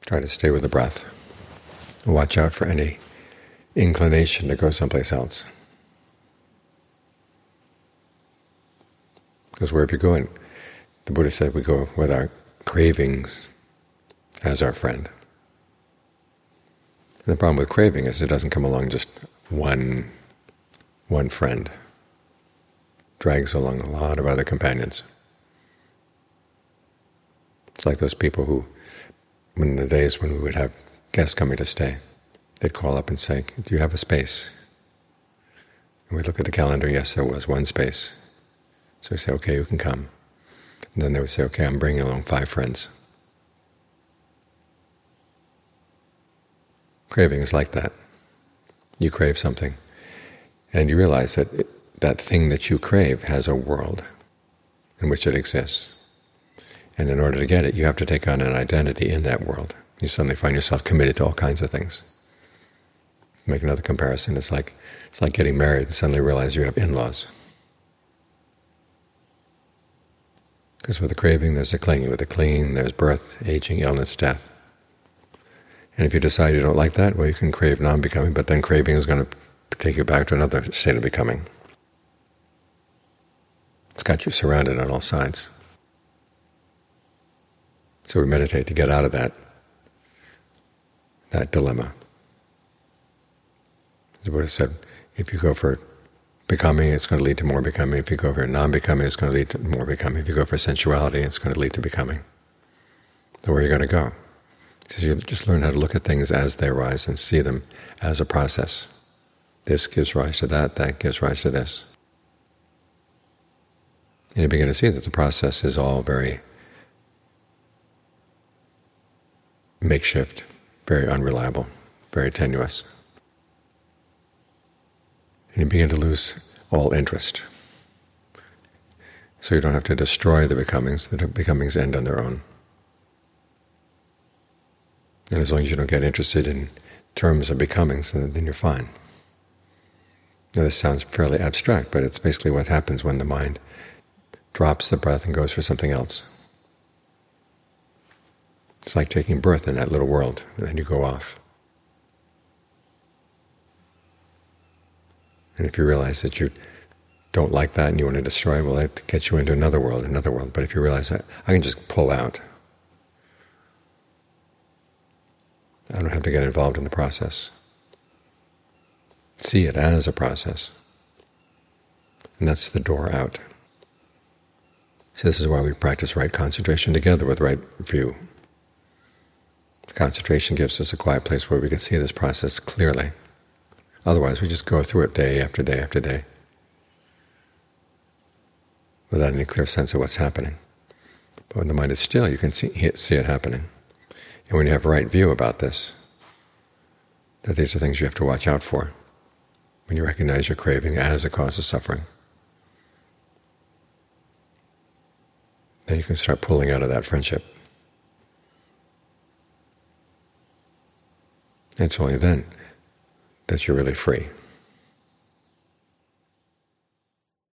Try to stay with the breath. Watch out for any inclination to go someplace else. Because wherever you're going, the Buddha said we go with our cravings as our friend. And the problem with craving is it doesn't come along just one friend. It drags along a lot of other companions. It's like those people who, in the days when we would have guests coming to stay, they'd call up and say, "Do you have a space?" And we'd look at the calendar, yes, there was one space. So we say, "Okay, you can come." And then they would say, "Okay, I'm bringing along 5 friends." Craving is like that. You crave something, and you realize that that thing that you crave has a world in which it exists. And in order to get it, you have to take on an identity in that world. You suddenly find yourself committed to all kinds of things. Make another comparison. It's like getting married and suddenly realize you have in-laws. Because with the craving, there's the clinging. With the clinging, there's birth, aging, illness, death. And if you decide you don't like that, well, you can crave non-becoming, but then craving is going to take you back to another state of becoming. It's got you surrounded on all sides. So we meditate to get out of that dilemma. The Buddha said, if you go for becoming, it's going to lead to more becoming. If you go for non-becoming, it's going to lead to more becoming. If you go for sensuality, it's going to lead to becoming. So where are you going to go? He says, you just learn how to look at things as they arise and see them as a process. This gives rise to that, that gives rise to this. And you begin to see that the process is all very makeshift, very unreliable, very tenuous. And you begin to lose all interest. So you don't have to destroy the becomings end on their own. And as long as you don't get interested in terms of becomings, then you're fine. Now this sounds fairly abstract, but it's basically what happens when the mind drops the breath and goes for something else. It's like taking birth in that little world, and then you go off. And if you realize that you don't like that and you want to destroy it, well, that gets you into another world. But if you realize that I can just pull out, I don't have to get involved in the process. See it as a process. And that's the door out. So this is why we practice right concentration together with right view. Concentration gives us a quiet place where we can see this process clearly. Otherwise, we just go through it day after day after day without any clear sense of what's happening. But when the mind is still, you can see it happening. And when you have a right view about this, that these are things you have to watch out for, when you recognize your craving as a cause of suffering, then you can start pulling out of that friendship. And it's only then that you're really free.